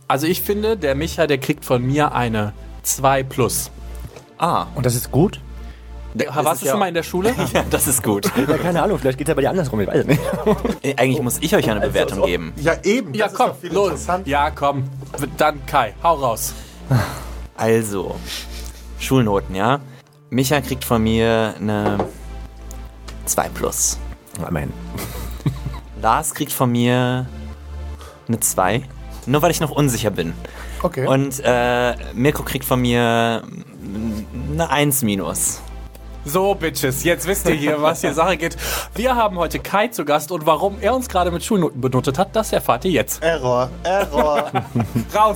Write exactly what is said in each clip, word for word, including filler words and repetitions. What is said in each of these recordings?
Also ich finde, der Micha, der kriegt von mir eine zwei plus. Ah. Und das ist gut? Der, warst du schon mal in der Schule? Ja, das ist gut. Ja, keine Ahnung, vielleicht geht es ja bei dir andersrum, ich weiß es nicht. Eigentlich muss ich euch eine Bewertung geben. Ja, eben. Ja, das komm, ist doch viel los. interessant. Ja, komm. Dann Kai, hau raus. Also, Schulnoten, ja. Micha kriegt von mir eine zwei plus. Immerhin. Lars kriegt von mir eine zwei. Nur weil ich noch unsicher bin. Okay. Und äh, Mirko kriegt von mir eine eins minus. So, Bitches, jetzt wisst ihr hier, was hier Sache geht. Wir haben heute Kai zu Gast und warum er uns gerade mit Schulnoten benotet hat, das erfahrt ihr jetzt. Error, Error. Raus!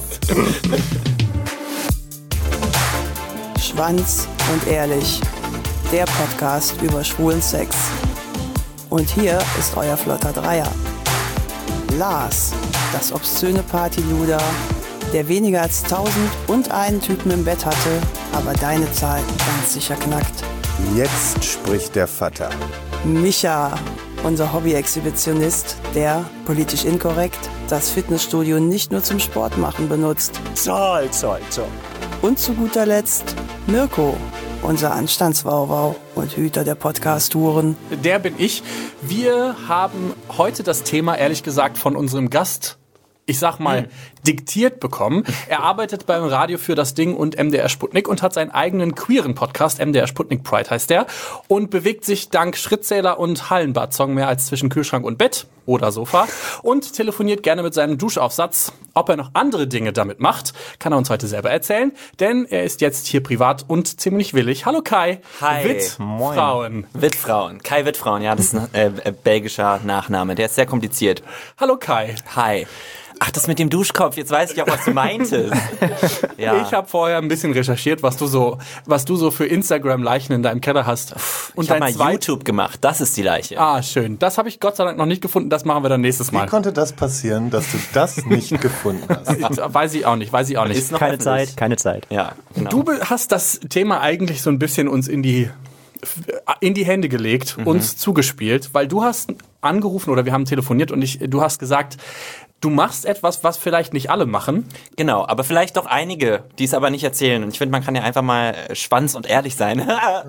Schwanz und ehrlich, der Podcast über schwulen Sex. Und hier ist euer flotter Dreier. Lars, das obszöne Partyluder, der weniger als tausend und einen Typen im Bett hatte, aber deine Zahl ganz sicher knackt. Jetzt spricht der Vater. Micha, unser Hobby-Exhibitionist, der, politisch inkorrekt, das Fitnessstudio nicht nur zum Sport machen benutzt. Zoll, zoll, zoll. Und zu guter Letzt Mirko, unser Anstandswauwau und Hüter der Podcast-Touren. Der bin ich. Wir haben heute das Thema, ehrlich gesagt, von unserem Gast, ich sag mal, hm. diktiert bekommen. Er arbeitet beim Radio für das Ding und M D R Sputnik und hat seinen eigenen queeren Podcast, M D R Sputnik Pride heißt der, und bewegt sich dank Schrittzähler und Hallenbad-Song mehr als zwischen Kühlschrank und Bett oder Sofa und telefoniert gerne mit seinem Duschaufsatz. Ob er noch andere Dinge damit macht, kann er uns heute selber erzählen, denn er ist jetzt hier privat und ziemlich willig. Hallo Kai. Hi. Wittfrauen. Wittfrauen. Kai Wittfrauen, ja, das ist ein äh, äh, belgischer Nachname. Der ist sehr kompliziert. Hallo Kai. Hi. Ach, das mit dem Duschkopf, jetzt weiß ich auch, was du meintest. Ja. Ich habe vorher ein bisschen recherchiert, was du so, was du so für Instagram-Leichen in deinem Keller hast. Und ich habe mal zweit- YouTube gemacht, das ist die Leiche. Ah, schön. Das habe ich Gott sei Dank noch nicht gefunden, das machen wir dann nächstes Mal. Wie konnte das passieren, dass du das nicht gefunden hast? Weiß ich auch nicht, weiß ich auch nicht. Ist noch Keine öffentlich. Zeit, keine Zeit. Ja, genau. Du hast das Thema eigentlich so ein bisschen uns in die in die Hände gelegt, mhm. uns zugespielt, weil du hast angerufen oder wir haben telefoniert und ich, du hast gesagt, du machst etwas, was vielleicht nicht alle machen. Genau, aber vielleicht doch einige, die es aber nicht erzählen. Und ich finde, man kann ja einfach mal Schwanz und ehrlich sein.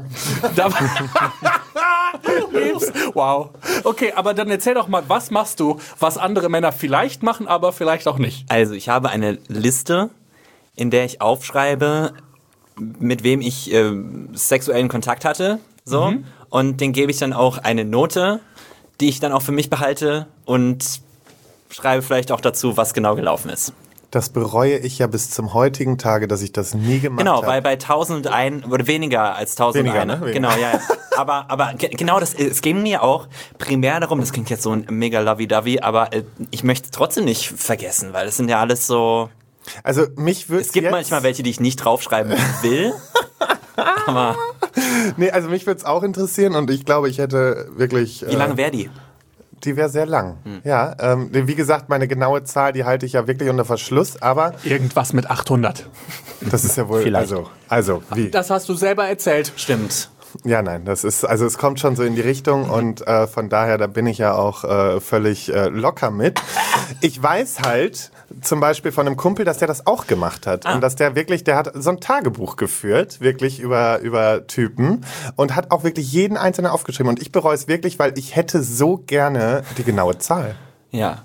Wow. Okay, aber dann erzähl doch mal, was machst du, was andere Männer vielleicht machen, aber vielleicht auch nicht? Also, ich habe eine Liste, in der ich aufschreibe, mit wem ich äh, sexuellen Kontakt hatte. So. Mhm. Und den gebe ich dann auch eine Note, die ich dann auch für mich behalte und schreibe vielleicht auch dazu, was genau gelaufen ist. Das bereue ich ja bis zum heutigen Tage, dass ich das nie gemacht genau, habe. Genau, weil bei tausend ein oder weniger als tausend weniger, eine. Ne? Weniger. Genau, ja. ja. aber aber ge- genau das, es ging mir auch primär darum, das klingt jetzt so ein mega lovey-dovey, aber äh, ich möchte es trotzdem nicht vergessen, weil das sind ja alles so... Also mich würde Es gibt jetzt manchmal welche, die ich nicht draufschreiben will, aber... Nee, also mich würde es auch interessieren und ich glaube, ich hätte wirklich... Wie lange wäre die? Die wäre sehr lang. Hm. Ja, ähm, wie gesagt, meine genaue Zahl, die halte ich ja wirklich unter Verschluss, aber... Irgendwas mit achthundert. Das ist ja wohl... Vielleicht. Also, also, wie? Das hast du selber erzählt. Stimmt. Ja, nein, das ist, also es kommt schon so in die Richtung und äh, von daher, da bin ich ja auch äh, völlig äh, locker mit. Ich weiß halt zum Beispiel von einem Kumpel, dass der das auch gemacht hat ah. und dass der wirklich, der hat so ein Tagebuch geführt, wirklich über, über Typen und hat auch wirklich jeden einzelnen aufgeschrieben und ich bereue es wirklich, weil ich hätte so gerne die genaue Zahl. Ja.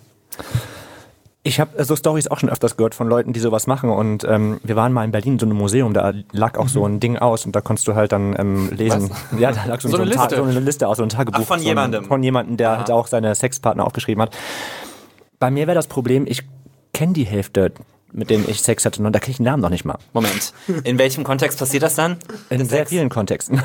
Ich habe so Storys auch schon öfters gehört von Leuten, die sowas machen und ähm, wir waren mal in Berlin in so einem Museum, da lag auch mhm. so ein Ding aus und da konntest du halt dann ähm, lesen. Was? Ja, da lag so, so, so, eine ein Liste. so eine Liste aus, so ein Tagebuch. Ach, von so jemandem? Ein, von jemandem, der Aha. halt auch seine Sexpartner aufgeschrieben hat. Bei mir wäre das Problem, ich kenne die Hälfte, mit denen ich Sex hatte und da kriege ich den Namen noch nicht mal. Moment, in welchem Kontext passiert das dann? In sehr vielen Kontexten.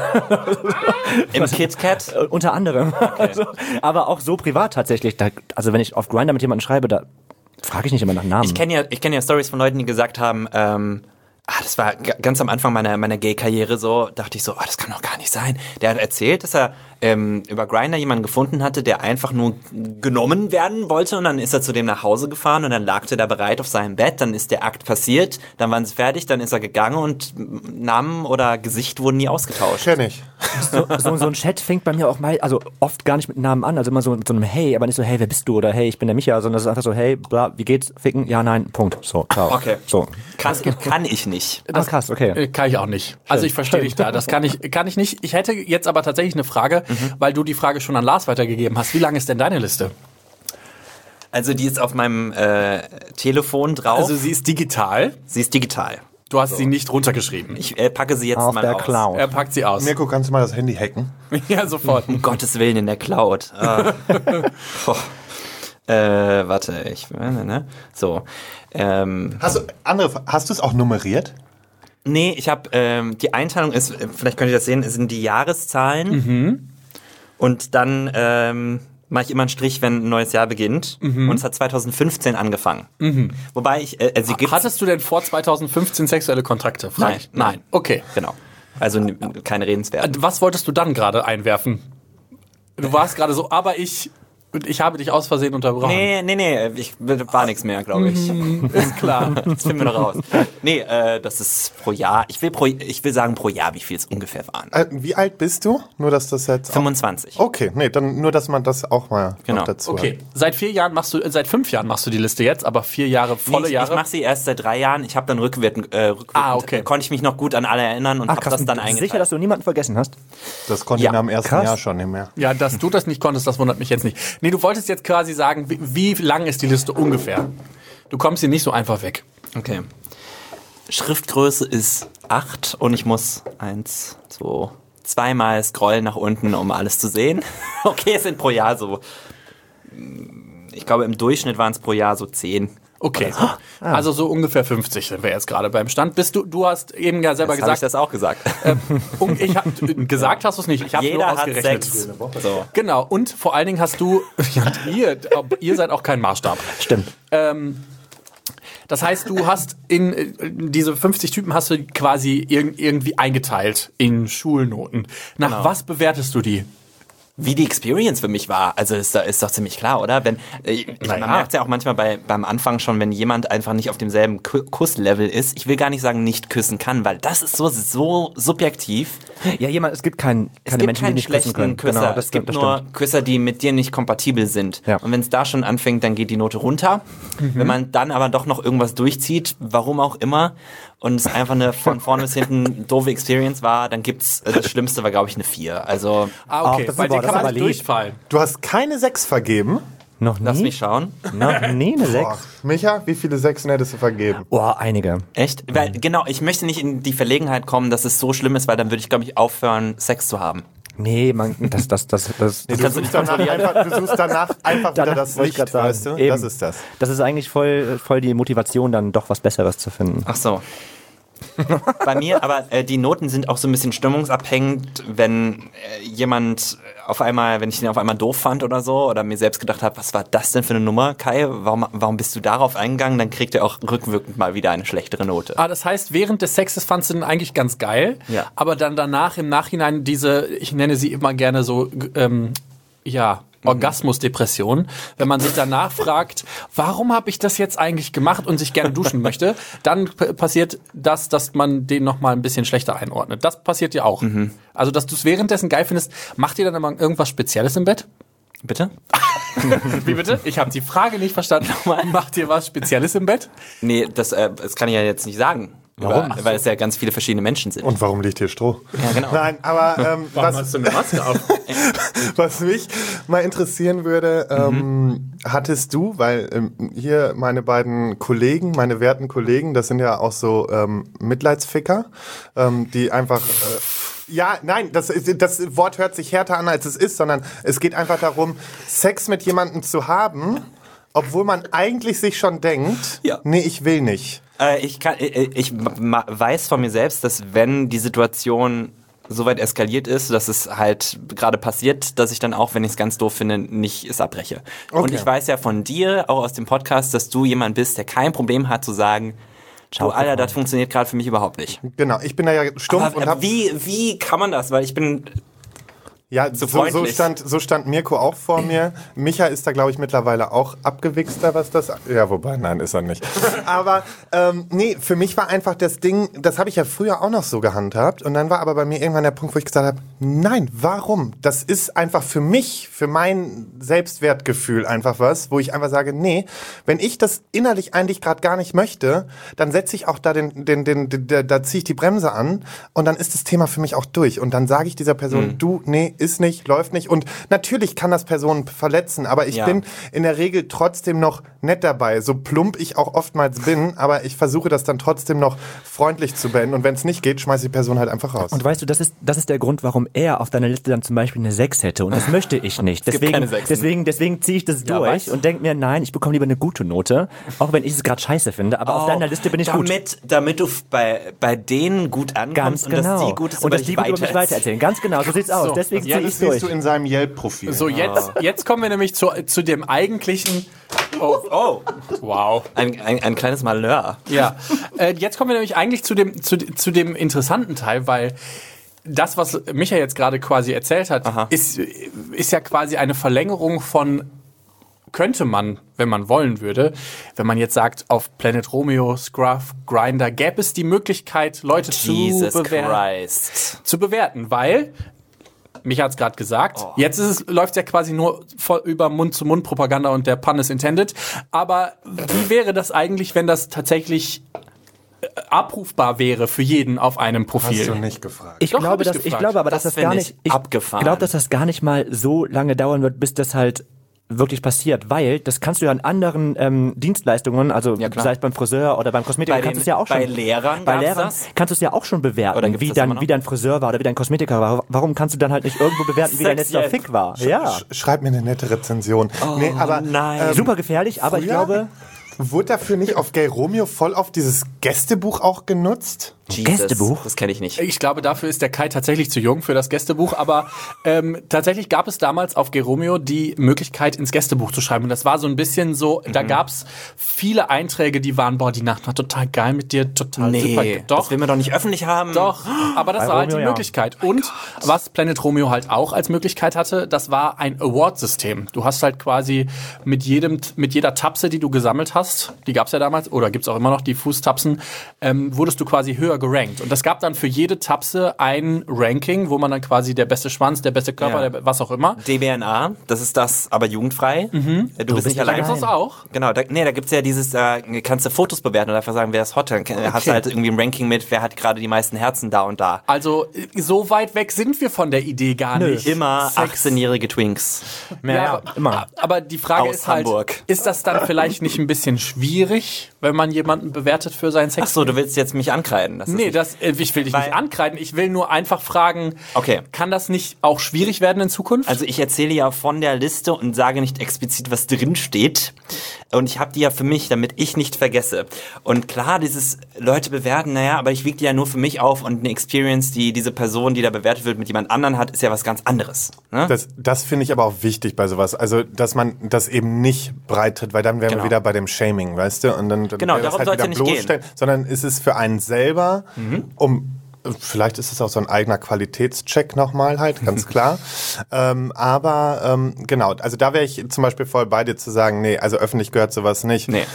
Im KitKat? Äh, unter anderem. Okay. Also, aber auch so privat tatsächlich. Da, also wenn ich auf Grindr mit jemandem schreibe, da frage ich nicht immer nach Namen. Ich kenne ja, ich kenne ja Stories von Leuten, die gesagt haben, ähm, ah, das war g- ganz am Anfang meiner, meiner Gay-Karriere so, dachte ich so, ah, das kann doch gar nicht sein. Der hat erzählt, dass er ähm, über Grindr jemanden gefunden hatte, der einfach nur genommen werden wollte und dann ist er zu dem nach Hause gefahren und dann lag der da bereit auf seinem Bett, dann ist der Akt passiert, dann waren sie fertig, dann ist er gegangen und Namen oder Gesicht wurden nie ausgetauscht. Kenn ich. So, so, so ein Chat fängt bei mir auch mal, also oft gar nicht mit Namen an, also immer so mit so einem Hey, aber nicht so, hey, wer bist du? Oder hey, ich bin der Micha, sondern es ist einfach so, hey, bla, wie geht's? Ficken? Ja, nein, Punkt. So, ciao. Okay. So. Kann, kann ich nicht. Das, ah, krass, okay. Äh, Kann ich auch nicht. Also ich verstehe dich da. Das kann ich, kann ich nicht. Ich hätte jetzt aber tatsächlich eine Frage, mhm. weil du die Frage schon an Lars weitergegeben hast. Wie lang ist denn deine Liste? Also die ist auf meinem äh, Telefon drauf. Also sie ist digital. Sie ist digital. Du hast so. sie nicht runtergeschrieben. Ich äh, packe sie jetzt auf mal der aus. Cloud. Er packt sie aus. Mirko, kannst du mal das Handy hacken? Ja, sofort. Um Gottes Willen in der Cloud. Ah. äh, warte, ich ne, ne. So. Ähm, Hast du andere? Hast du es auch nummeriert? Nee, ich habe ähm, die Einteilung ist, vielleicht könnt ihr das sehen, sind die Jahreszahlen. Mhm. Und dann ähm, mache ich immer einen Strich, wenn ein neues Jahr beginnt. Mhm. Und es hat zwanzig fünfzehn angefangen. Mhm. Wobei ich, äh, also gibt's Hattest du denn vor zwanzig fünfzehn sexuelle Kontakte? Nein, nein, nein. Okay. Genau. Also n- keine redenswerten. Was wolltest du dann gerade einwerfen? Du warst gerade so, aber ich, ich habe dich aus Versehen unterbrochen. Nee, nee, nee, ich, war nichts mehr, glaube ich. Ist klar. Das finden wir noch raus. Nee, äh, das ist pro Jahr. Ich will, pro, ich will sagen pro Jahr, wie viel es ungefähr waren. Äh, wie alt bist du? Nur, dass das jetzt... fünfundzwanzig. Okay, nee, dann nur, dass man das auch mal Genau. noch dazu Okay, seit vier Jahren machst du, äh, seit fünf Jahren machst du die Liste jetzt, aber vier Jahre, volle nee, ich, Jahre. Ich mache sie erst seit drei Jahren. Ich habe dann rückwirkend, äh, rückwirkend Ah, okay. konnte ich mich noch gut an alle erinnern und Ah, habe krass, das dann sicher, eingeteilt. dass du niemanden vergessen hast? hat. Das konnte Ja, ich nach dem ersten krass. Jahr schon nicht mehr. Ja, dass du das nicht konntest, das wundert mich jetzt nicht. Nee, du wolltest jetzt quasi sagen, wie, wie lang ist die Liste ungefähr? Du kommst hier nicht so einfach weg. Okay. Schriftgröße ist acht und ich muss eins, zwei, zweimal scrollen nach unten, um alles zu sehen. Okay, es sind pro Jahr so, ich glaube im Durchschnitt waren es pro Jahr so zehn. Okay, also so ungefähr fünfzig sind wir jetzt gerade beim Stand. Bist du, du hast eben ja selber Jetzt habe ich gesagt, das auch gesagt. äh, um, ich hab, gesagt hast du es nicht, ich habe nur Jeder hat ausgerechnet. sechs. So. Genau, und vor allen Dingen hast du, ja, ihr, ihr seid auch kein Maßstab. Stimmt. Ähm, das heißt, du hast in, in diese fünfzig Typen hast du quasi irg- irgendwie eingeteilt in Schulnoten. Nach Genau. was bewertest du die? Wie die Experience für mich war, also ist, ist doch ziemlich klar, oder? Wenn, äh, Naja. Man merkt ja auch manchmal bei, beim Anfang schon, wenn jemand einfach nicht auf demselben Ku- Kusslevel ist. Ich will gar nicht sagen, nicht küssen kann, weil das ist so, so subjektiv. Ja, jemand, es gibt kein, Es keine gibt Menschen, die keinen nicht küssen schlechten können. Küsser. Genau, das es gibt stimmt, das nur stimmt. Küsser, die mit dir nicht kompatibel sind. Ja. Und wenn es da schon anfängt, dann geht die Note runter. Mhm. Wenn man dann aber doch noch irgendwas durchzieht, warum auch immer, und es einfach eine von vorne bis hinten doofe Experience war, dann gibt's, äh, das Schlimmste war, glaube ich, eine vier. Also, Ah, okay, Ach, das bei ist dir aber- kann das man ist nicht aber lieb. durchfallen. Du hast keine sechs vergeben? Noch nie? lass mich schauen. Noch nie eine Boah. sechs? Micha, wie viele Sechsen hättest du vergeben? Boah, einige. Echt? Weil, genau, ich möchte nicht in die Verlegenheit kommen, dass es so schlimm ist, weil dann würde ich, glaube ich, aufhören, Sex zu haben. Nee, man, das, das, das, das, Du kannst du suchst, nicht danach einfach, du suchst danach einfach wieder Danach das wollte ich Licht, grad sagen. weißt du? Eben. Das ist das. das ist eigentlich voll, voll die Motivation, dann doch was Besseres zu finden. Ach so. Bei mir, aber äh, die Noten sind auch so ein bisschen stimmungsabhängig, wenn äh, jemand auf einmal, wenn ich den auf einmal doof fand oder so, oder mir selbst gedacht habe, was war das denn für eine Nummer, Kai? Warum, warum bist du darauf eingegangen? Dann kriegt er auch rückwirkend mal wieder eine schlechtere Note. Ah, das heißt, während des Sexes fandst du den eigentlich ganz geil, Ja. aber dann danach im Nachhinein diese, ich nenne sie immer gerne so, ähm, ja, Orgasmusdepression, wenn man sich danach fragt, warum habe ich das jetzt eigentlich gemacht und sich gerne duschen möchte, dann p- passiert das, dass man den nochmal ein bisschen schlechter einordnet. Das passiert ja auch. Also, dass du es währenddessen geil findest, macht ihr dann immer irgendwas Spezielles im Bett? Bitte? Wie bitte? Ich habe die Frage nicht verstanden. Macht ihr was Spezielles im Bett? Nee, das, äh, das kann ich ja jetzt nicht sagen. Warum? Über, weil es ja ganz viele verschiedene Menschen sind. Und warum liegt hier Stroh? Ja, genau. Nein, aber ähm, was, du eine Maske auf? was mich mal interessieren würde, ähm, Mhm. hattest du, weil ähm, hier meine beiden Kollegen, meine werten Kollegen, das sind ja auch so ähm, Mitleidsficker, ähm, die einfach... Äh, Ja, nein, das, ist- das Wort hört sich härter an, als es ist, sondern es geht einfach darum, Sex mit jemandem zu haben, obwohl man eigentlich sich schon denkt, Ja. nee, ich will nicht. Äh, ich kann, äh, ich ma- weiß von mir selbst, dass wenn die Situation so weit eskaliert ist, dass es halt gerade passiert, dass ich dann auch, wenn ich es ganz doof finde, nicht es abbreche. Und Okay. ich weiß ja von dir, auch aus dem Podcast, dass du jemand bist, der kein Problem hat zu sagen, du, Alter, das funktioniert gerade für mich überhaupt nicht. Genau, ich bin da ja stumpf Aber und äh, hab... wie, wie kann man das? Weil ich bin... Ja, Zu so, so, freundlich. stand, so stand Mirko auch vor mir. Micha ist da, glaube ich, mittlerweile auch abgewichster, was das... Ja, wobei, nein, ist er nicht. Aber ähm, nee, für mich war einfach das Ding, das habe ich ja früher auch noch so gehandhabt. Und dann war aber bei mir irgendwann der Punkt, wo ich gesagt habe, nein, warum? Das ist einfach für mich, für mein Selbstwertgefühl einfach was, wo ich einfach sage, nee, wenn ich das innerlich eigentlich gerade gar nicht möchte, dann setze ich auch da den, den, den, den, den da ziehe ich die Bremse an und dann ist das Thema für mich auch durch. Und dann sage ich dieser Person, mhm. du, nee, ist nicht, läuft nicht. Und natürlich kann das Personen verletzen, aber ich ja. bin in der Regel trotzdem noch nett dabei, so plump ich auch oftmals bin, aber ich versuche das dann trotzdem noch freundlich zu beenden und wenn es nicht geht, schmeiße ich die Person halt einfach raus. Und weißt du, das ist, das ist der Grund, warum er auf deiner Liste dann zum Beispiel eine sechs hätte und das möchte ich nicht. Deswegen, deswegen, deswegen ziehe ich das ja, durch was? und denke mir, nein, ich bekomme lieber eine gute Note, auch wenn ich es gerade scheiße finde, aber oh, auf deiner Liste bin ich damit, gut. Damit du bei, bei denen gut ankommst Ganz und genau. dass die gut ist, und dass die gut über mich weitererzählen. Ganz genau, so sieht's aus. So. Deswegen ja, ziehe das ich durch. siehst du in seinem Yelp-Profil. So, jetzt, jetzt kommen wir nämlich zu, zu dem eigentlichen... Oh, Oh, wow. ein, ein, ein kleines Malheur. Ja, äh, jetzt kommen wir nämlich eigentlich zu dem, zu, zu dem interessanten Teil, weil das, was Micha jetzt gerade quasi erzählt hat, ist, ist ja quasi eine Verlängerung von, könnte man, wenn man wollen würde, wenn man jetzt sagt, auf Planet Romeo, Scruff, Grindr, gäbe es die Möglichkeit, Leute Jesus zu, bewer- Christ. zu bewerten, weil... Micha hat's gerade gesagt. Oh. Jetzt ist es, läuft ja quasi nur voll über Mund-zu-Mund-Propaganda und der Pun is intended. Aber wie wäre das eigentlich, wenn das tatsächlich äh, abrufbar wäre für jeden auf einem Profil? Hast du nicht gefragt. Ich Doch, glaube, hab ich dass, ich gefragt. glaube aber, dass Das das, gar find nicht, ich ich abgefahren. glaube, dass das gar nicht mal so lange dauern wird, bis das halt wirklich passiert, weil das kannst du ja an anderen ähm, Dienstleistungen, also Ja, klar. sei es beim Friseur oder beim Kosmetiker, Bei kannst du den- es ja auch schon. bei Lehrern bei gab's Lehrern das? kannst du es ja auch schon Oder bewerten, gibt's wie das immer dein, noch? wie dein Friseur war oder wie dein Kosmetiker war. Warum kannst du dann halt nicht irgendwo bewerten, wie dein letzter Sexy. Fick war? Ja, Sch- Schreib mir eine nette Rezension. Oh, nee, aber, nein. ähm, super gefährlich, aber ich früher glaube, wurde dafür nicht auf Gay Romeo voll auf dieses Gästebuch auch genutzt? Jesus, Gästebuch? Das kenne ich nicht. Ich glaube, dafür ist der Kai tatsächlich zu jung für das Gästebuch, aber ähm, tatsächlich gab es damals auf Geromeo die Möglichkeit, ins Gästebuch zu schreiben. Und das war so ein bisschen so, Mhm. da gab es viele Einträge, die waren, boah, die Nacht war total geil mit dir, total Nee, super. Doch, das will man doch nicht öffentlich haben. doch, aber das Bei war halt die Romeo, ja. Möglichkeit. Und was Planet Romeo halt auch als Möglichkeit hatte, das war ein Award-System. Du hast halt quasi mit jedem, mit jeder Tapse, die du gesammelt hast, die gab's ja damals, oder gibt's auch immer noch, die Fußtapsen, ähm, wurdest du quasi höher gerankt. Und das gab dann für jede Tapse ein Ranking, wo man dann quasi der beste Schwanz, der beste Körper, Ja. der, was auch immer. D B N A, das ist das, aber jugendfrei. Mhm. Du, du bist nicht Da allein. gibt's das auch. Genau, da, nee, da gibt's ja dieses, äh, kannst du Fotos bewerten und einfach sagen, wer ist hot. Dann hast du halt irgendwie ein Ranking mit, wer hat gerade die meisten Herzen da und da. Also so weit weg sind wir von der Idee gar nicht. Immer Sex- achtzehnjährige Twinks. ja, ja, aber, immer. aber die Frage Aus ist halt, Hamburg. ist das dann vielleicht nicht ein bisschen schwierig, wenn man jemanden bewertet für seinen Sex? Ach so, du willst jetzt mich ankreiden. Das ist Nee, nicht- das, äh, ich will dich Weil- nicht ankreiden. Ich will nur einfach fragen, Okay. kann das nicht auch schwierig werden in Zukunft? Also ich erzähle ja von der Liste und sage nicht explizit, was drin steht. Und ich habe die ja für mich, damit ich nicht vergesse. Und klar, dieses Leute bewerten, naja, aber ich wiege die ja nur für mich auf und eine Experience, die diese Person, die da bewertet wird, mit jemand anderen hat, ist ja was ganz anderes. Ne? Das, das finde ich aber auch wichtig bei sowas. Also, dass man das eben nicht breit tritt, weil dann wären Genau. wir wieder bei dem Shaming, weißt du? Und dann, dann Genau, wäre das darum halt soll's wieder ja nicht gehen. bloßstellen, sondern ist es für einen selber, um vielleicht ist es auch so ein eigener Qualitätscheck nochmal halt, ganz klar. ähm, aber ähm, genau, also da wäre ich zum Beispiel voll bei dir zu sagen, nee, also öffentlich gehört sowas nicht. Nee.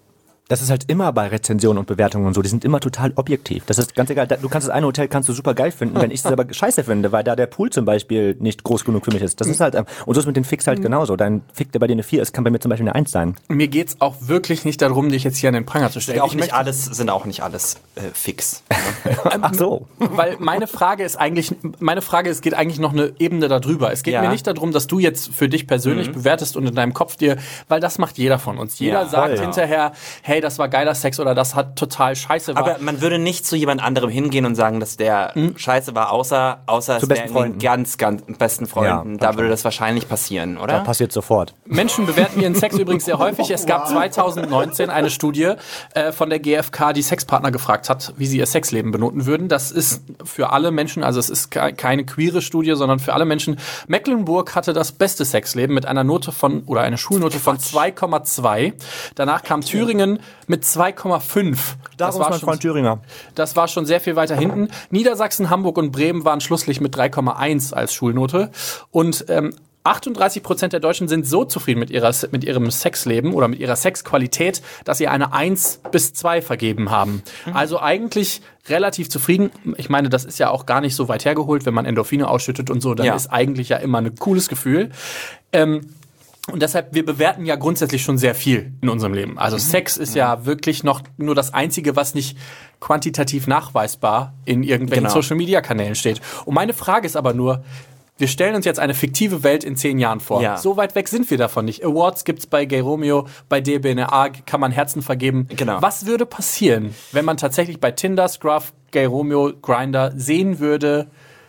Das ist halt immer bei Rezensionen und Bewertungen und so, die sind immer total objektiv. Das ist ganz egal, da- du kannst das eine Hotel kannst du super geil finden, wenn ich es aber scheiße finde, weil da der Pool zum Beispiel nicht groß genug für mich ist. Das ist halt, ähm, und so ist mit den Fix halt genauso. Dein Fick, der bei dir eine vier ist, kann bei mir zum Beispiel eine eins sein. Mir geht's auch wirklich nicht darum, dich jetzt hier an den Pranger zu stellen. Auch Ich nicht möchte- alles, sind auch nicht alles äh, fix. Ach so. Weil meine Frage ist eigentlich, meine Frage, es geht eigentlich noch eine Ebene darüber. Es geht Ja. mir nicht darum, dass du jetzt für dich persönlich bewertest und in deinem Kopf dir, weil das macht jeder von uns. Jeder Ja, sagt voll, ja. hinterher, hey, das war geiler Sex oder das hat total scheiße war. Aber man würde nicht zu jemand anderem hingehen und sagen, dass der scheiße war, außer, außer es Zu wäre besten in den Freunden. ganz, ganz besten Freunden. Ja, da würde das wahrscheinlich passieren, oder? Da passiert sofort. Menschen bewerten ihren Sex übrigens sehr häufig. Es gab zwanzig neunzehn eine Studie äh, von der G f K, die Sexpartner gefragt hat, wie sie ihr Sexleben benoten würden. Das ist für alle Menschen, also es ist ke- keine queere Studie, sondern für alle Menschen. Mecklenburg hatte das beste Sexleben mit einer Note von, oder eine Schulnote von zwei Komma zwei. Danach kam Thüringen mit zwei Komma fünf. Da ist mein Freund Thüringer. Das war schon sehr viel weiter hinten. Niedersachsen, Hamburg und Bremen waren schlusslich mit drei Komma eins als Schulnote. Und ähm, achtunddreißig Prozent der Deutschen sind so zufrieden mit, ihrer, mit ihrem Sexleben oder mit ihrer Sexqualität, dass sie eine eins bis zwei vergeben haben. Mhm. Also eigentlich relativ zufrieden. Ich meine, das ist ja auch gar nicht so weit hergeholt, wenn man Endorphine ausschüttet und so, dann ja. ist eigentlich ja immer ein cooles Gefühl. Ähm, Und deshalb, wir bewerten ja grundsätzlich schon sehr viel in unserem Leben. Also mhm. Sex ist mhm. ja wirklich noch nur das Einzige, was nicht quantitativ nachweisbar in irgendwelchen genau. Social-Media-Kanälen steht. Und meine Frage ist aber nur, wir stellen uns jetzt eine fiktive Welt in zehn Jahren vor. Ja. So weit weg sind wir davon nicht. Awards gibt's bei Gay Romeo, bei D B N A kann man Herzen vergeben. Genau. Was würde passieren, wenn man tatsächlich bei Tinder, Scruff, Gay Romeo, Grindr sehen würde,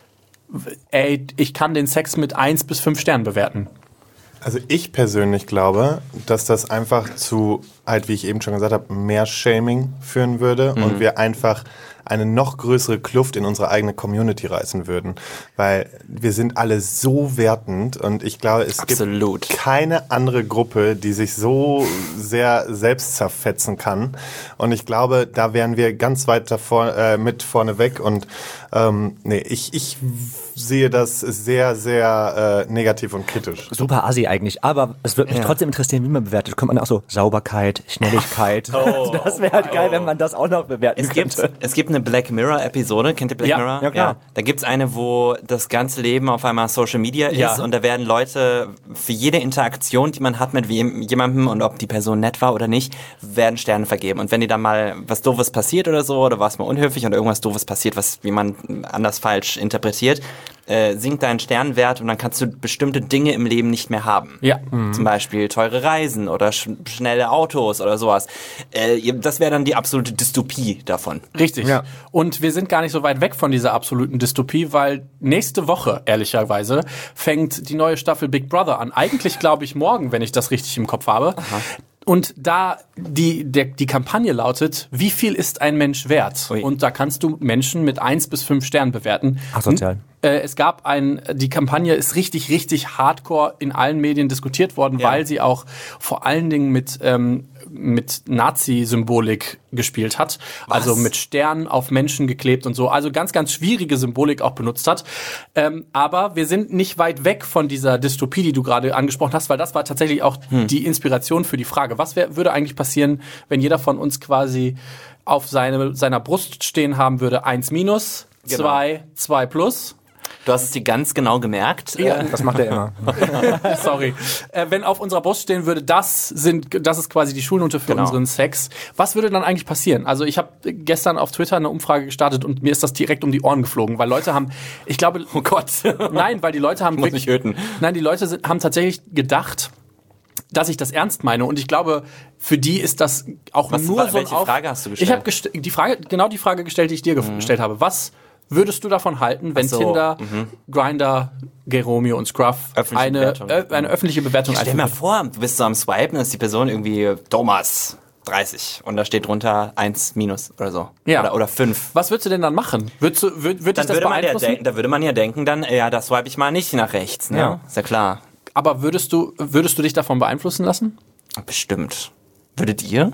ey, ich kann den Sex mit eins bis fünf Sternen bewerten? Also ich persönlich glaube, dass das einfach zu, halt wie ich eben schon gesagt habe, mehr Shaming führen würde mhm. und wir einfach eine noch größere Kluft in unsere eigene Community reißen würden. Weil wir sind alle so wertend und ich glaube, es Absolut. gibt keine andere Gruppe, die sich so sehr selbst zerfetzen kann. Und ich glaube, da wären wir ganz weit davor, äh, mit vorne weg. Und ähm, nee, ich, ich sehe das sehr, sehr äh, negativ und kritisch. Super assi eigentlich, aber es würde mich ja. trotzdem interessieren, wie man bewertet. Kommt man auch so Sauberkeit, Schnelligkeit. Oh. Das wäre halt geil, oh. wenn man das auch noch bewerten es könnte. Gibt, es gibt eine Black Mirror-Episode. Kennt ihr Black ja. Mirror? Ja, klar. Ja. Da gibt's eine, wo das ganze Leben auf einmal Social Media ist ja. und da werden Leute für jede Interaktion, die man hat mit jemandem und ob die Person nett war oder nicht, werden Sterne vergeben. Und wenn dir dann mal was Doofes passiert oder so, oder war es mal unhöflich oder irgendwas Doofes passiert, was jemand anders falsch interpretiert, äh, sinkt dein Sternwert und dann kannst du bestimmte Dinge im Leben nicht mehr haben. Ja. Mhm. Zum Beispiel teure Reisen oder sch- schnelle Autos oder sowas. Äh, das wäre dann die absolute Dystopie davon. Richtig. Ja. Und wir sind gar nicht so weit weg von dieser absoluten Dystopie, weil nächste Woche, ehrlicherweise, fängt die neue Staffel Big Brother an. Eigentlich glaube ich morgen, wenn ich das richtig im Kopf habe. Aha. Und da die, der, die Kampagne lautet, wie viel ist ein Mensch wert? Ui. Und da kannst du Menschen mit eins bis fünf Sternen bewerten. Asozial. Äh, es gab ein, die Kampagne ist richtig, richtig hardcore in allen Medien diskutiert worden, Ja. weil sie auch vor allen Dingen mit, ähm, mit Nazi-Symbolik gespielt hat. Was? Also mit Sternen auf Menschen geklebt und so. Also ganz, ganz schwierige Symbolik auch benutzt hat. Ähm, aber wir sind nicht weit weg von dieser Dystopie, die du gerade angesprochen hast, weil das war tatsächlich auch hm. die Inspiration für die Frage. Was wär, würde eigentlich passieren, wenn jeder von uns quasi auf seine, seiner Brust stehen haben würde, eins minus, Genau. zwei, zwei plus? Du hast es dir ganz genau gemerkt. Ja. Äh, Das macht er immer. Sorry. Äh, wenn auf unserer Brust stehen würde, das sind, das ist quasi die Schulnote für Genau. unseren Sex. Was würde dann eigentlich passieren? Also ich habe gestern auf Twitter eine Umfrage gestartet und mir ist das direkt um die Ohren geflogen, weil Leute haben, ich glaube, oh Gott. nein, weil die Leute haben Muss mich töten. Nein, die Leute sind, haben tatsächlich gedacht, dass ich das ernst meine und ich glaube, für die ist das auch Was, nur wa- so ein welche Auf- Frage hast du gestellt? Ich habe gest- die Frage, genau die Frage gestellt, die ich dir ge- gestellt habe. Was würdest du davon halten, wenn Ach so, Tinder, mhm. Grindr, Gay Romeo und Scruff Öffentliche eine, Bewertung. ö- eine öffentliche Bewertung Stell dir mal einführen? vor, du bist so am Swipen, ist die Person irgendwie Thomas dreißig und da steht drunter eins minus oder so. Ja. Oder, oder fünf. Was würdest du denn dann machen? Würdest du, würd, würd dich Dann das würde, man ja beeinflussen? denken, da würde man ja denken, dann, ja, da swipe ich mal nicht nach rechts, ne? Ja. Ist ja klar. Aber würdest du, würdest du dich davon beeinflussen lassen? Bestimmt. Würdet ihr?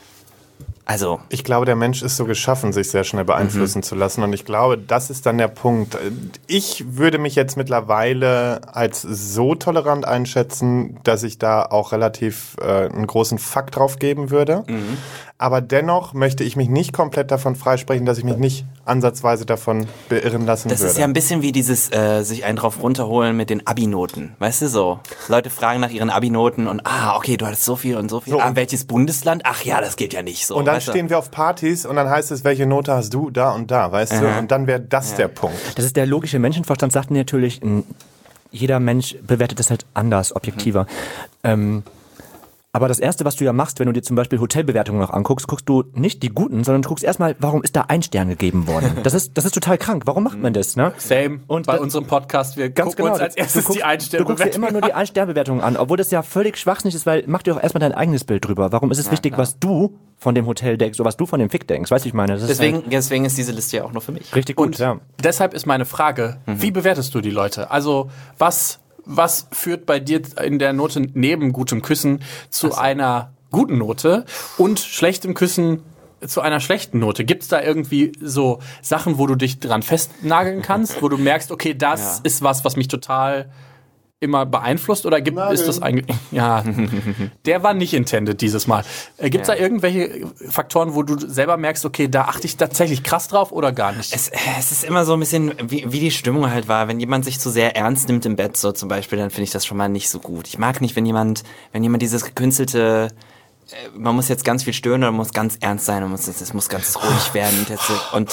Also, Ich glaube, der Mensch ist so geschaffen, sich sehr schnell beeinflussen mhm. zu lassen. Und ich glaube, das ist dann der Punkt. Ich würde mich jetzt mittlerweile als so tolerant einschätzen, dass ich da auch relativ äh, einen großen Fakt drauf geben würde. Mhm. Aber dennoch möchte ich mich nicht komplett davon freisprechen, dass ich mich nicht ansatzweise davon beirren lassen das würde. ist ja ein bisschen wie dieses äh, sich einen drauf runterholen mit den Abi-Noten. Weißt du so? Leute fragen nach ihren Abi-Noten und ah, okay, du hattest so viel und so viel. So, ah, und- welches Bundesland? Ach ja, das geht ja nicht so. Und dann weißt du? stehen wir auf Partys und dann heißt es, welche Note hast du da und da, weißt du? Aha. Und dann wäre das Ja. der Punkt. Das ist der logische Menschenverstand, sagt natürlich, n- jeder Mensch bewertet das halt anders, objektiver. Mhm. Ähm, aber das Erste, was du ja machst, wenn du dir zum Beispiel Hotelbewertungen noch anguckst, guckst du nicht die guten, sondern du guckst erstmal, warum ist da ein Stern gegeben worden? Das ist, das ist total krank. Warum macht man das? Ne? Same. Und bei da- unserem Podcast, wir Ganz gucken genau. uns als Du- erstes du guckst, die Einstellung Du guckst dir immer nur die Ein-Stern-Bewertungen an, obwohl das ja völlig schwachsinnig ist, weil mach dir doch erstmal dein eigenes Bild drüber. Warum ist es wichtig, klar. was du von dem Hotel denkst, oder was du von dem Fick denkst? Weißt du, ich meine? Das ist Deswegen, deswegen ist diese Liste ja auch nur für mich. halt richtig gut, Und ja. deshalb ist meine Frage, wie bewertest du die Leute? Also was, was führt bei dir in der Note neben gutem Küssen zu einer guten Note und schlechtem Küssen zu einer schlechten Note? Gibt es da irgendwie so Sachen, wo du dich dran festnageln kannst, wo du merkst, okay, das ja. ist was, was mich total immer beeinflusst, oder gibt Nein. ist das eigentlich ja der war nicht intended dieses Mal. Äh, gibt es ja. da irgendwelche Faktoren, wo du selber merkst, okay, da achte ich tatsächlich krass drauf oder gar nicht? Es, es ist immer so ein bisschen wie, wie die Stimmung halt war. Wenn jemand sich zu sehr ernst nimmt im Bett, so zum Beispiel, dann finde ich das schon mal nicht so gut. Ich mag nicht, wenn jemand, wenn jemand dieses gekünstelte, man muss jetzt ganz viel stöhnen oder muss ganz ernst sein und muss, es muss ganz ruhig werden. Und, jetzt, und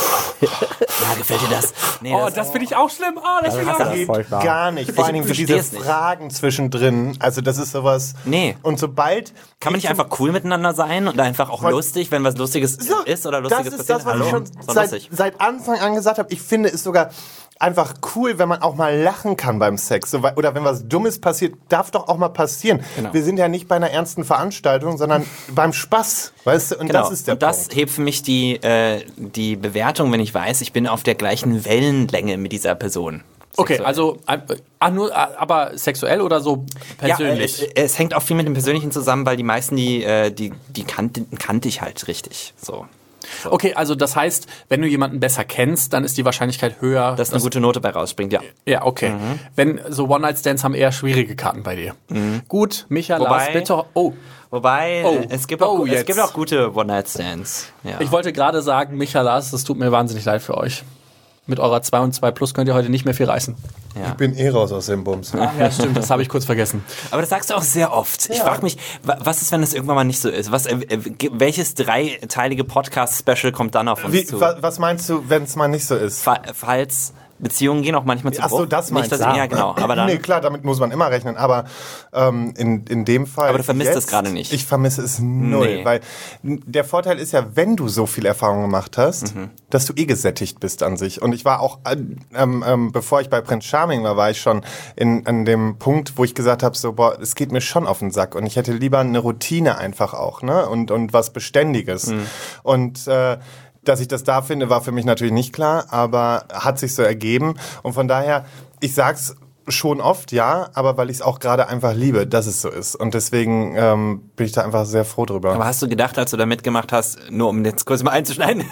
ja, gefällt dir das? Nee, oh, das, das finde ich auch schlimm. Oh, das finde ich auch geht voll gar nicht. Vor allen Dingen so diese Fragen nicht. Zwischendrin. Also das ist sowas. Nee. Und sobald... Kann man nicht einfach cool miteinander sein und einfach auch lustig, wenn was Lustiges so, ist oder Lustiges passiert? Das ist das, was Hallo. ich schon seit, seit Anfang an gesagt habe. Ich finde es sogar einfach cool, wenn man auch mal lachen kann beim Sex. So, oder wenn was Dummes passiert, darf doch auch mal passieren. Genau. Wir sind ja nicht bei einer ernsten Veranstaltung, sondern beim Spaß. Weißt du? Und genau. das ist der und das Punkt. hebt für mich die, äh, die Bewertung, wenn ich weiß, ich bin auf der gleichen Wellenlänge mit dieser Person. Okay, also ah, nur, aber sexuell oder so persönlich? Ja, es, es hängt auch viel mit dem Persönlichen zusammen, weil die meisten, die, die, die kannte, kannte ich halt richtig. So. So. Okay, also das heißt, wenn du jemanden besser kennst, dann ist die Wahrscheinlichkeit höher, dass eine gute Note bei rausspringt, ja. Ja, okay. Mhm. Wenn so One-Night-Stands haben eher schwierige Karten bei dir. Mhm. Gut, Micha, wobei, Lars, bitte. Oh. Wobei, oh. es, gibt auch, oh, es gibt auch gute One-Night-Stands. Ja. Ich wollte gerade sagen, Micha, Lars, das tut mir wahnsinnig leid für euch. Mit eurer zwei und zwei plus könnt ihr heute nicht mehr viel reißen. Ja. Ich bin eh raus aus dem Bums. Ah, ja, stimmt, das habe ich kurz vergessen. Aber das sagst du auch sehr oft. Ja. Ich frage mich, was ist, wenn das irgendwann mal nicht so ist? Was, äh, welches dreiteilige Podcast-Special kommt dann auf uns Wie, zu? Was meinst du, wenn es mal nicht so ist? Fa- falls... Beziehungen gehen auch manchmal zu Bruch. Ach so, das meinst du? Ja, genau. Aber dann, nee, klar, damit muss man immer rechnen. Aber ähm, in, in dem Fall... Aber du vermisst es gerade nicht. Ich vermisse es null. Nee. Weil der Vorteil ist ja, wenn du so viel Erfahrung gemacht hast, mhm. dass du eh gesättigt bist an sich. Und ich war auch, ähm, ähm, bevor ich bei Prince Charming war, war ich schon in, an dem Punkt, wo ich gesagt habe, so, boah, es geht mir schon auf den Sack. Und ich hätte lieber eine Routine einfach auch, ne? Und, und was Beständiges. Mhm. Und... Äh, Dass ich das da finde, war für mich natürlich nicht klar, aber hat sich so ergeben. Und von daher, ich sag's schon oft, ja, aber weil ich es auch gerade einfach liebe, dass es so ist. Und deswegen ähm, bin ich da einfach sehr froh drüber. Aber hast du gedacht, als du da mitgemacht hast, nur um jetzt kurz mal einzuschneiden,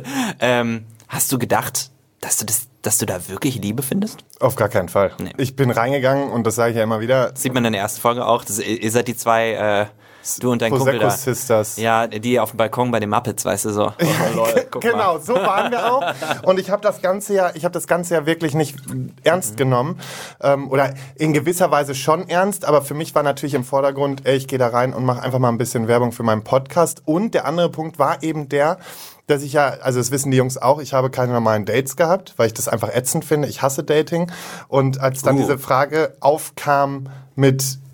ähm, hast du gedacht, dass du, das, dass du da wirklich Liebe findest? Auf gar keinen Fall. Nee. Ich bin reingegangen und das sage ich ja immer wieder. Das sieht man in der ersten Folge auch. Das, ihr seid die zwei... Äh, Du und dein Kumpel da. Sisters. Ja, die auf dem Balkon bei den Muppets, weißt du so. Oh, lol, genau, so waren wir auch. Und ich habe das ganze ja, ich habe das ganze ja wirklich nicht ernst mhm. genommen ähm, oder in gewisser Weise schon ernst. Aber für mich war natürlich im Vordergrund, ey, ich gehe da rein und mache einfach mal ein bisschen Werbung für meinen Podcast. Und der andere Punkt war eben der, dass ich ja, also das wissen die Jungs auch, ich habe keine normalen Dates gehabt, weil ich das einfach ätzend finde. Ich hasse Dating. Und als dann uh. diese Frage aufkam mit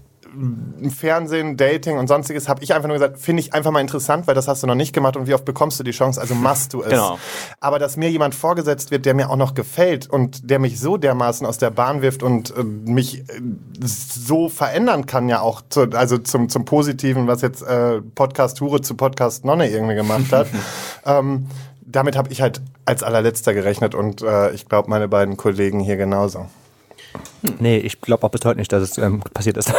Fernsehen, Dating und sonstiges, habe ich einfach nur gesagt, finde ich einfach mal interessant, weil das hast du noch nicht gemacht und wie oft bekommst du die Chance, also machst du es. Genau. Aber dass mir jemand vorgesetzt wird, der mir auch noch gefällt und der mich so dermaßen aus der Bahn wirft und äh, mich äh, so verändern kann ja auch, zu, also zum, zum Positiven, was jetzt äh, Podcast Hure zu Podcast Nonne irgendwie gemacht hat, ähm, damit habe ich halt als allerletzter gerechnet und äh, ich glaube, meine beiden Kollegen hier genauso. Hm. Nee, ich glaube auch bis heute nicht, dass es ähm, passiert ist.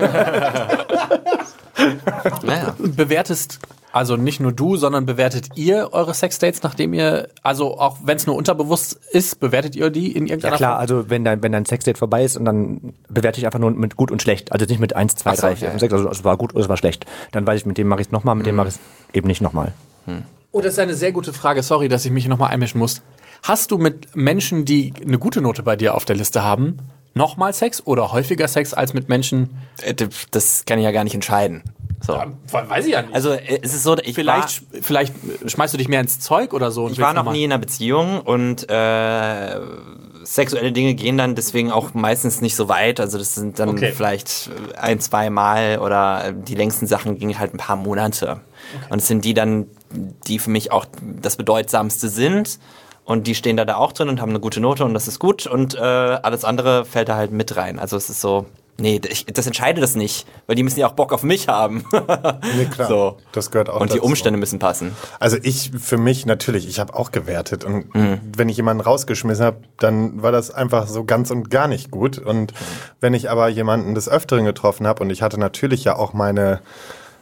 Naja. Bewertest, also nicht nur du, sondern bewertet ihr eure Sexdates, nachdem ihr, also auch wenn es nur unterbewusst ist, bewertet ihr die in irgendeiner Ja klar, Form? also wenn dein, wenn dein Sexdate vorbei ist und dann bewerte ich einfach nur mit gut und schlecht, also nicht mit eins, zwei, drei, vier, fünf, sechs, also es war gut oder es war schlecht. Dann weiß ich, mit dem mache ich es nochmal, mit hm. dem mache ich es eben nicht nochmal. Hm. Oh, das ist eine sehr gute Frage, sorry, dass ich mich nochmal einmischen muss. Hast du mit Menschen, die eine gute Note bei dir auf der Liste haben, nochmal Sex oder häufiger Sex als mit Menschen? Das kann ich ja gar nicht entscheiden. So. Ja, weiß ich ja nicht. Also es ist so, ich vielleicht, war, vielleicht schmeißt du dich mehr ins Zeug oder so. Und ich war noch nie in einer Beziehung und äh, sexuelle Dinge gehen dann deswegen auch meistens nicht so weit. Also das sind dann okay. vielleicht ein, zwei Mal oder die längsten Sachen gingen halt ein paar Monate. Okay. Und es sind die dann, die für mich auch das Bedeutsamste sind. Und die stehen da, da auch drin und haben eine gute Note und das ist gut. Und äh, alles andere fällt da halt mit rein. Also es ist so, nee, ich, das entscheide das nicht. Weil die müssen ja auch Bock auf mich haben. Nee, klar. So. Das gehört auch Und die dazu. Umstände müssen passen. Also ich, für mich natürlich, ich habe auch gewertet. Und mhm. wenn ich jemanden rausgeschmissen habe, dann war das einfach so ganz und gar nicht gut. Und wenn ich aber jemanden des Öfteren getroffen habe und ich hatte natürlich ja auch meine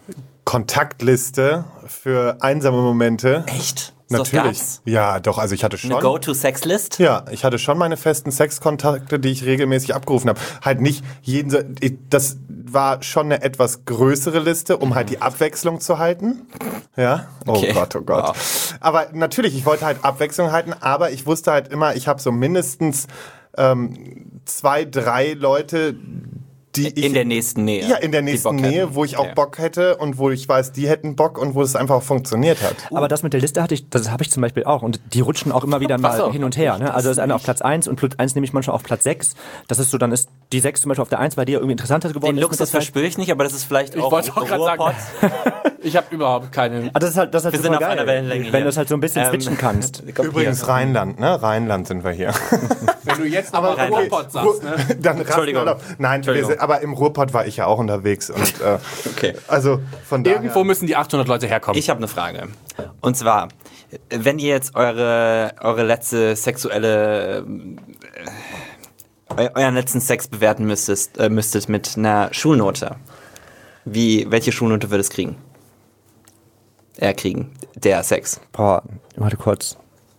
Kontaktliste für einsame Momente. Echt? Natürlich. Das Ja, doch, also ich hatte schon. Eine Go-to-Sex-List? Ja, ich hatte schon meine festen Sexkontakte, die ich regelmäßig abgerufen habe. Halt nicht jeden, das war schon eine etwas größere Liste, um halt die Abwechslung zu halten. Ja. Oh Okay. Gott, oh Gott. Wow. Aber natürlich, ich wollte halt Abwechslung halten, aber ich wusste halt immer, ich habe so mindestens ähm, zwei, drei Leute, die ich In der nächsten Nähe. ja, in der die nächsten Bock Nähe, hätten. wo ich auch Ja. Bock hätte und wo ich weiß, die hätten Bock und wo es einfach auch funktioniert hat. Aber das mit der Liste hatte ich, das habe ich zum Beispiel auch. Und die rutschen auch immer wieder mal so. hin und her. Ne? Also das ist einer auf Platz eins und Platz eins nehme ich manchmal auf Platz sechs. Das ist so, dann ist die sechs zum Beispiel auf der eins, weil die ja irgendwie interessanter geworden Den ist. Luxus mit der Zeit. verspüre ich nicht, aber das ist vielleicht Ich auch wollte auch gerade sagen, Ruhrpott. ich habe überhaupt keine. Ah, das ist halt, das ist halt Wir super sind auf geil, einer Wellenlänge wenn hier. du das halt so ein bisschen Ähm, switchen kannst. Übrigens Rheinland, ne? Rheinland sind wir hier. Wenn du jetzt aber Rheinland. Ruhrpott sagst, ne? Dann rasten Entschuldigung. alle auf. Nein, wir Entschuldigung. sind, aber im Ruhrpott war ich ja auch unterwegs. Und, äh, Okay. Also von daher. Irgendwo müssen die achthundert Leute herkommen. Ich habe eine Frage. Und zwar, wenn ihr jetzt eure, eure letzte sexuelle, äh, eu- euren letzten Sex bewerten müsstet, äh, müsstet mit einer Schulnote, wie, welche Schulnote würde es kriegen? Er kriegen, der Sex. Boah, warte kurz.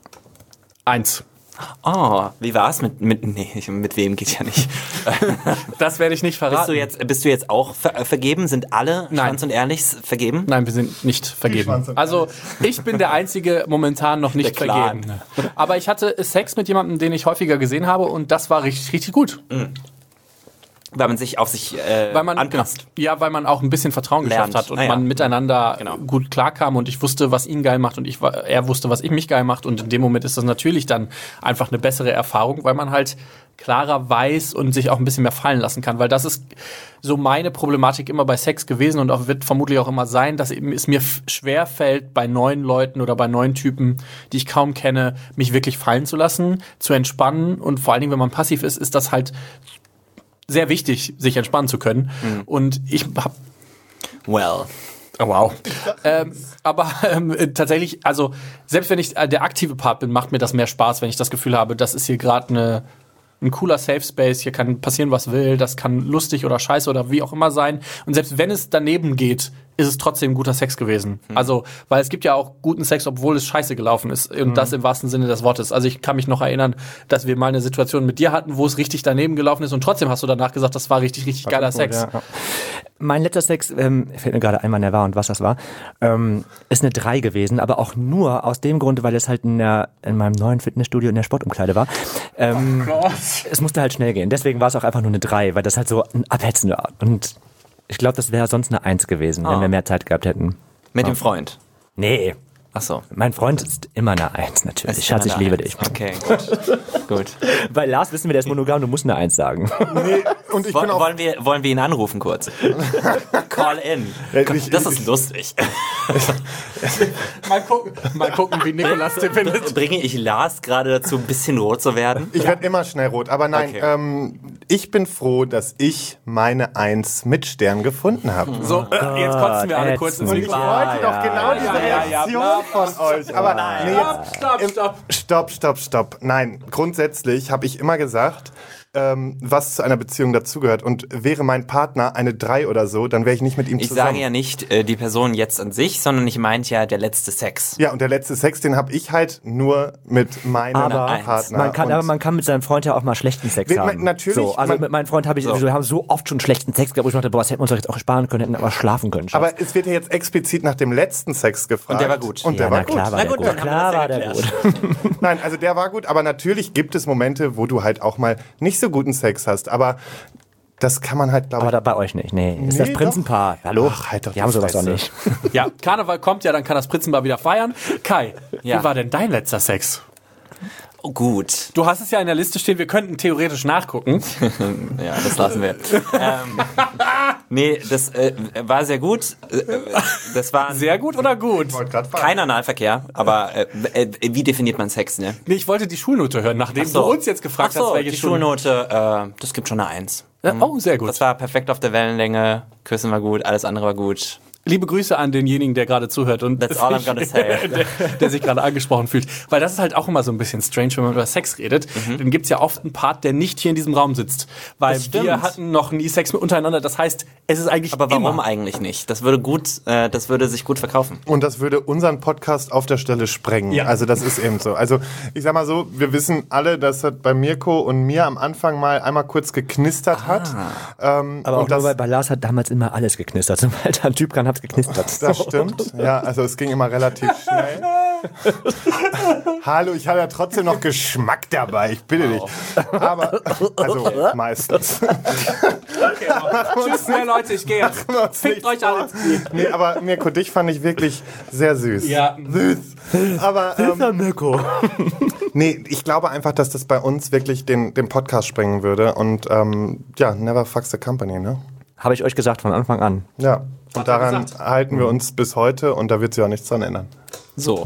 Eins. Oh, wie war's mit, mit, nee, mit wem geht ja nicht. Das werde ich nicht verraten. Bist du jetzt, bist du jetzt auch ver vergeben? Sind alle Nein. Schwanz und Ehrlich vergeben? Nein, wir sind nicht Schwanz vergeben. und Also ich bin der Einzige momentan noch nicht Der Clan. vergeben. Aber ich hatte Sex mit jemandem, den ich häufiger gesehen habe und das war richtig, richtig gut. Weil man sich auf sich äh, Weil man, anpasst. ja, weil man auch ein bisschen Vertrauen Lernt. geschafft hat und Ah, ja. man miteinander Genau. gut klarkam und ich wusste, was ihn geil macht und ich, war- er wusste, was ich mich geil macht und in dem Moment ist das natürlich dann einfach eine bessere Erfahrung, weil man halt klarer weiß und sich auch ein bisschen mehr fallen lassen kann, weil das ist so meine Problematik immer bei Sex gewesen und auch wird vermutlich auch immer sein, dass eben es mir f- schwer fällt, bei neuen Leuten oder bei neuen Typen, die ich kaum kenne, mich wirklich fallen zu lassen, zu entspannen und vor allen Dingen, wenn man passiv ist, ist das halt sehr wichtig, sich entspannen zu können. Und ich habe Well. Oh, wow. ähm, aber ähm, tatsächlich, also selbst wenn ich äh, der aktive Part bin, macht mir das mehr Spaß, wenn ich das Gefühl habe, das ist hier gerade eine ein cooler Safe Space, hier kann passieren, was will, das kann lustig oder scheiße oder wie auch immer sein. Und selbst wenn es daneben geht, ist es trotzdem guter Sex gewesen. Mhm. Also, weil es gibt ja auch guten Sex, obwohl es scheiße gelaufen ist. Und mhm. das im wahrsten Sinne des Wortes. Also ich kann mich noch erinnern, dass wir mal eine Situation mit dir hatten, wo es richtig daneben gelaufen ist und trotzdem hast du danach gesagt, das war richtig, richtig geiler gut, Sex. ja. Mein letzter Sex, ähm, fällt mir gerade ein, wann er war und was das war, ähm, ist eine drei gewesen, aber auch nur aus dem Grund, weil es halt in, der, in meinem neuen Fitnessstudio in der Sportumkleide war. Ähm, Oh Gott. Es musste halt schnell gehen. Deswegen war es auch einfach nur eine drei, weil das halt so ein Abhetzen war. Und ich glaube, das wäre sonst eine eins gewesen, wenn Ah. wir mehr Zeit gehabt hätten. Mit dem Freund. Nee, Ach so. mein Freund ist immer eine Eins, natürlich. Ist Schatz, ich immer liebe eine dich. Eins. Okay, gut. Gut. Bei Lars wissen wir, der ist monogam, du musst eine Eins sagen. Nee, und ich Woll, bin auch. wollen, wir, wollen wir ihn anrufen kurz? Call in. Ich- Das ist lustig. Mal gucken, mal gucken, wie Nikolas den findet. Bringe ich Lars gerade dazu, ein bisschen rot zu werden? Ich werde immer schnell rot. Aber nein, Okay. ähm, ich bin froh, dass ich meine Eins mit Stern gefunden habe. So, äh, jetzt kotzen wir alle kurz ins ätzend. Mikro. wollte doch genau diese ja, ja, Reaktion bla, bla, von euch. Aber nee, jetzt, Stopp, stopp, stopp. Stopp, stopp, stopp. Nein, grundsätzlich habe ich immer gesagt, ähm, was zu einer Beziehung dazugehört. Und wäre mein Partner eine drei oder so, dann wäre ich nicht mit ihm Ich zusammen. sage ja nicht äh, die Person jetzt an sich, sondern ich meinte ja der letzte Sex. Ja, und der letzte Sex, den habe ich halt nur mit meinem Aber Partner. man kann, und aber man kann mit seinem Freund ja auch mal schlechten Sex Mit- haben. natürlich, So, also man- mit meinem Freund habe ich, So. wir haben so oft schon schlechten Sex gehabt, wo ich dachte, boah, das hätten wir uns doch jetzt auch sparen können, hätten aber schlafen können. Schatz. aber es wird ja jetzt explizit nach dem letzten Sex gefragt. Und der war gut. Und der ja, war na klar gut. war Na der gut, gut. dann haben wir Klar das ja war der geklärt. gut. Nein, also der war gut, aber natürlich gibt es Momente, wo du halt auch mal nicht so guten Sex hast. Aber das kann man halt, glaube Aber ich. da bei euch nicht, nee. Ist Nee, das Prinzenpaar? Hallo? Ach, halt doch die die haben sowas doch Fresse. nicht. Ja, Karneval kommt ja, dann kann das Prinzenpaar wieder feiern. Kai, Ja. wie war denn dein letzter Sex? Oh, gut. Du hast es ja in der Liste stehen, wir könnten theoretisch nachgucken. Ja, das lassen wir. ähm, nee, das äh, war sehr gut. Äh, Das war Sehr gut oder gut? kein Analverkehr, aber äh, äh, wie definiert man Sex, ne? Nee, ich wollte die Schulnote hören, nachdem Ach so. du uns jetzt gefragt Ach so, hast, welche die Schulnote. Schulnote, äh, das gibt schon eine Eins. Ja, oh, sehr gut. Das war perfekt auf der Wellenlänge, Küssen war gut, alles andere war gut. Liebe Grüße an denjenigen, der gerade zuhört und That's all I'm gonna say. der, der sich gerade angesprochen fühlt. Weil das ist halt auch immer so ein bisschen strange, wenn man über Sex redet. Mhm. Dann gibt's ja oft einen Part, der nicht hier in diesem Raum sitzt. Weil wir hatten noch nie Sex mit untereinander. Das heißt, es ist eigentlich Aber warum immer. eigentlich nicht? Das würde gut, äh, das würde sich gut verkaufen. Und das würde unseren Podcast auf der Stelle sprengen. Ja. Also das ist eben so. Also ich sag mal so, wir wissen alle, dass das bei Mirko und mir am Anfang mal einmal kurz geknistert Ah. hat. Ähm, Aber und auch das, nur, weil bei Lars hat damals immer alles geknistert. Sobald ein Typ kann, hat's geknistert. Das stimmt. Ja, also es ging immer relativ schnell. Hallo, ich habe ja trotzdem noch Geschmack dabei. Ich bitte dich. Aber, also meistens. Okay, tschüss, mehr Leute, ich gehe jetzt. Fickt euch alle. Nee, aber Mirko, dich fand ich wirklich sehr süß. Ja. Süß. Aber, ähm, Mirko. nee, ich glaube einfach, dass das bei uns wirklich den, den Podcast sprengen würde. Und ähm, ja, never fucks the company, ne? Habe ich euch gesagt von Anfang an. Ja. Und daran gesagt. halten wir uns bis heute und da wird sich auch nichts dran ändern. So.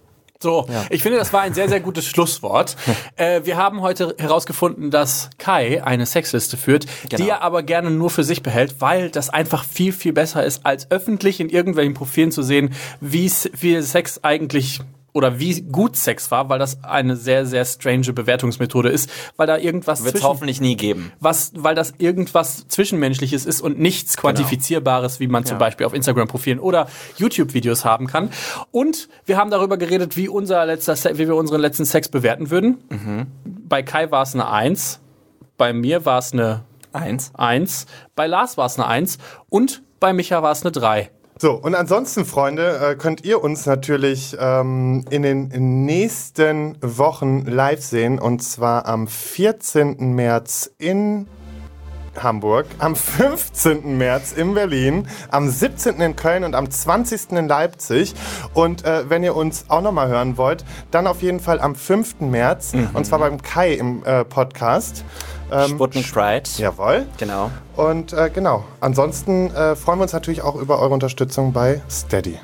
So, ich finde, das war ein sehr, sehr gutes Schlusswort. äh, wir haben heute herausgefunden, dass Kai eine Sexliste führt, Genau. die er aber gerne nur für sich behält, weil das einfach viel, viel besser ist, als öffentlich in irgendwelchen Profilen zu sehen, wie s- wie Sex eigentlich oder wie gut Sex war, weil das eine sehr, sehr strange Bewertungsmethode ist, weil da irgendwas Wird es zwischen, hoffentlich nie geben. was, weil das irgendwas Zwischenmenschliches ist und nichts Quantifizierbares, wie man zum Beispiel auf Instagram-Profilen oder YouTube-Videos haben kann. Und wir haben darüber geredet, wie unser letzter, Se- wie wir unseren letzten Sex bewerten würden. Mhm. Bei Kai war es eine eins, bei mir war es eine Eins. eins, bei Lars war es eine eins und bei Micha war es eine drei. So, und ansonsten, Freunde, äh, könnt ihr uns natürlich ähm, in den nächsten Wochen live sehen. Und zwar am vierzehnten März in Hamburg, am fünfzehnten März in Berlin, am siebzehnten in Köln und am zwanzigsten in Leipzig. Und äh, wenn ihr uns auch nochmal hören wollt, dann auf jeden Fall am fünften März. Mhm. Und zwar beim Kai im äh, Podcast. Ähm, Sputnik Pride. Jawohl. Genau. Und äh, genau, ansonsten äh, freuen wir uns natürlich auch über eure Unterstützung bei Steady.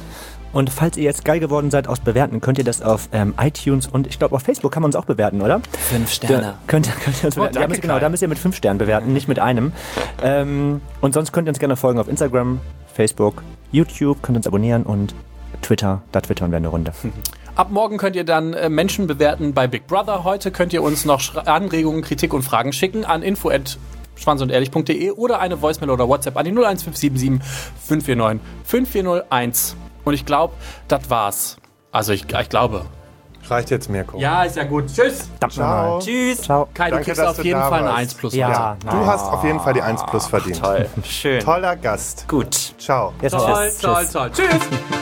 Und falls ihr jetzt geil geworden seid aus Bewerten, könnt ihr das auf ähm, iTunes und ich glaube auf Facebook kann man uns auch bewerten, oder? Fünf Sterne. Da könnt, ihr- könnt ihr uns bewerten. danke, Ja, müsst- genau, Kai. da müsst ihr mit fünf Sternen bewerten, nicht mit einem. Ähm, und sonst könnt ihr uns gerne folgen auf Instagram, Facebook, YouTube, könnt uns abonnieren und Twitter, da twittern wir eine Runde. Ab morgen könnt ihr dann äh, Menschen bewerten bei Big Brother. Heute könnt ihr uns noch Schra- Anregungen, Kritik und Fragen schicken an info at schwanzundehrlich punkt de oder eine Voicemail oder WhatsApp an die null eins fünf sieben sieben fünf vier neun fünf vier null eins. Und ich glaube, das war's. Also ich, ich glaube. Reicht jetzt, Mirko. Ja, ist ja gut. Tschüss. Ciao. Tschüss. Ciao. Kai, du Danke, kriegst dass auf du jeden da Fall eine warst. eins plus. Ja, Du hast auf jeden Fall die eins plus verdient. Toll. Schön. Toller Gast. Gut. Ciao. Jetzt Toll, tschüss. toll, Tschüss. toll. Tschüss.